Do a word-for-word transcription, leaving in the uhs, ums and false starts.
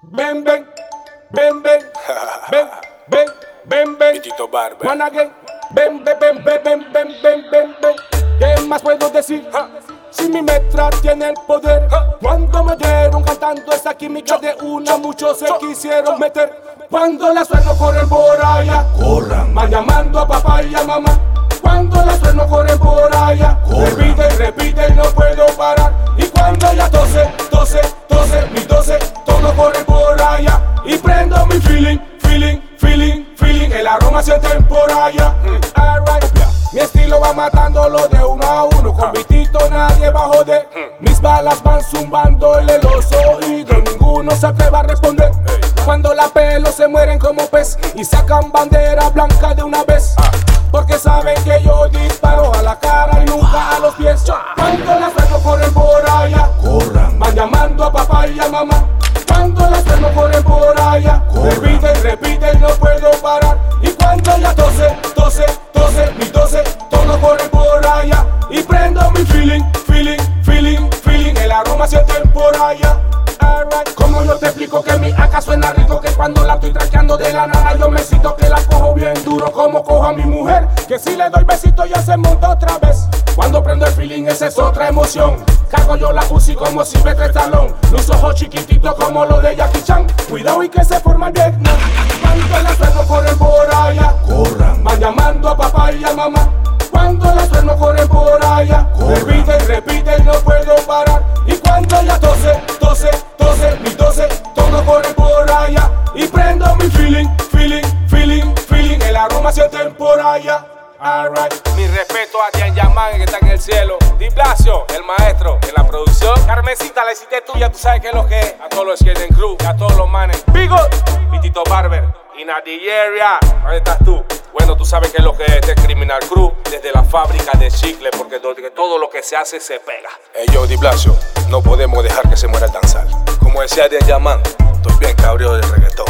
Ven, ven, ven, ven, ven, ven, ven, ven. Tito Barber. One again. Ven, ven, ven, ven, ven, ven, ven, ven, ven. ¿Qué más puedo decir? Ja. Si mi metra tiene el poder, ja. Cuando me dieron cantando esa química de una, muchos se quisieron meter. Cuando las sueno corren por allá, corran, van llamando a papá y a mamá. Cuando las sueno corren por allá, corran, repite y repite y no puedo parar. Y cuando ya tose, tose, tose, mi tose, todo corre por allá. Y prendo mi feeling, feeling, feeling, feeling. El aroma se por allá. mm. Alright, yeah. Mi estilo va matándolo de uno a uno. Con mi tito nadie va a joder. mm. Mis balas van zumbándole los oídos. Ninguno se atreva a responder. hey. Cuando la pelo se mueren como pez y sacan bandera blanca de una vez. ah. Porque saben que yo disparo a la cara y nunca a los pies. Cuando las sueno corren por allá, corran, van llamando a papá y a mamá. Cuando las sueno corren por allá, corran, repite y repite y no puedo parar. Y cuando ya tose, tose, tose, mi tose, todo corre por allá. Y prendo mi feeling, feeling, feeling, feeling. El aroma se por allá. Alright. Como yo te explico que mi A K suena rico, que cuando la estoy traqueando de la nada yo me siento que la cojo bien duro como cojo a mi mujer, que si le doy besito ya se monta otra vez. Cuando prendo el feeling esa es otra emoción. Cargo yo la Uzi como si me trae talón. Los ojos chiquititos como los de Jackie Chan. Cuidado y que se forma el Vietnam. Cuando las sueno corren por allá, corran, van llamando a papá y a mamá. Cuando las sueno corren por allá, corran, repite y repite y no puedo parar. Y cuando ya tose, tose, tose, mi tose, todo corre por allá. Y prendo mi feeling, feeling, feeling, feeling. El aroma se por allá. Alright. Mi respeto a Tian Yaman que está en el cielo. Di Blasio, el maestro en la producción. Carmencita, la hiciste tuya, tú sabes qué es lo que es. A todos los Skating Crew, a todos los manes. Bigo, mi Tito Barber, in the area. ¿Dónde estás tú? Bueno, tú sabes qué es lo que es este Criminal Crew. Desde la fábrica de chicle, porque todo lo que se hace se pega. Hey yo, Di Blasio, no podemos dejar que se muera el danzal. Como decía Tian Yaman, estoy bien cabreado del reggaetón.